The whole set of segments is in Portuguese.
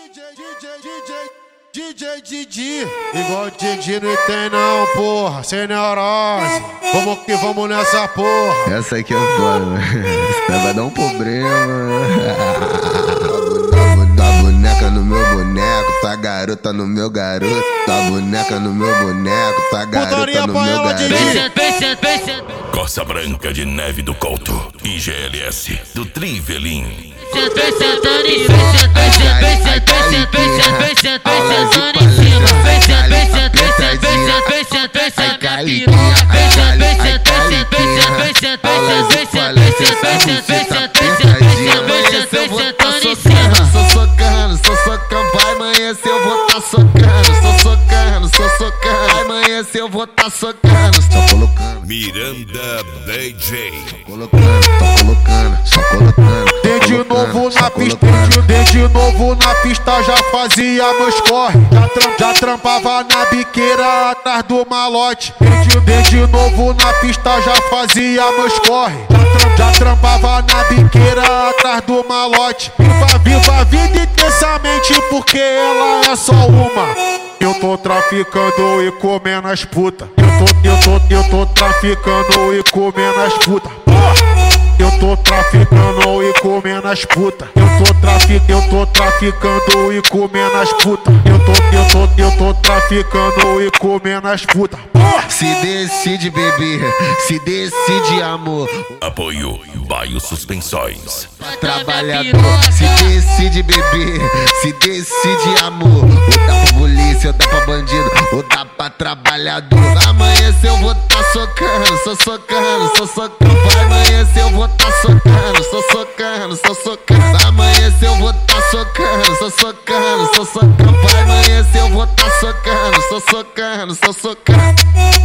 DJ Didi, igual Didi não tem não, porra, sem neurose. Vamos que vamos nessa porra. Essa aqui é foda, mano. Isso vai dar um problema. Tua boneca no meu boneco, tua garota no meu garoto. Tua boneca no meu boneco, tua garota no meu garoto. Coça Branca de Neve do Couto e GLS do Trivelin. Sou socando, vai amanhecer eu vou tá socando. Sou socando, vai amanhecer eu vou tá socando. Só colocando Miranda DJ. Só colocando. De novo na pista, de novo na pista já fazia meus corre. Já trampava na biqueira atrás do malote. De novo na pista já fazia meus corre. Já trampava na biqueira atrás do malote. Viva a vida intensamente porque ela é só uma. Eu tô traficando e comendo as putas. Eu tô traficando e comendo as putas. Eu tô traficando e comendo as putas. Eu tô traficando e comendo as putas. Eu tô traficando e comendo as putas. Se decide beber, se decide amor. Apoio Baio Suspensões. Trabalhador, se decide beber, se decide amor. Ou dá pra polícia, ou dá pra bandido, ou dá pra trabalhador. Amanhecer eu vou tá socando, sou socando. Vai amanhecer eu vou tá socando, sou socando. Amanhecer eu vou tá socando, sou socando. Vai amanhecer eu vou tá socando, sou socando.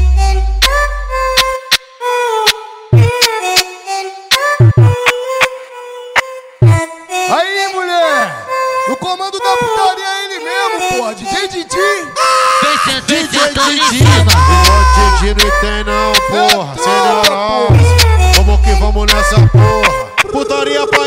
Aí, mulher! No comando da putaria é ele mesmo, porra! DJ Didi! DJ Didi, igual Didi não tem não, porra, sem neurose. Vamos que vamos nessa porra. Putaria pra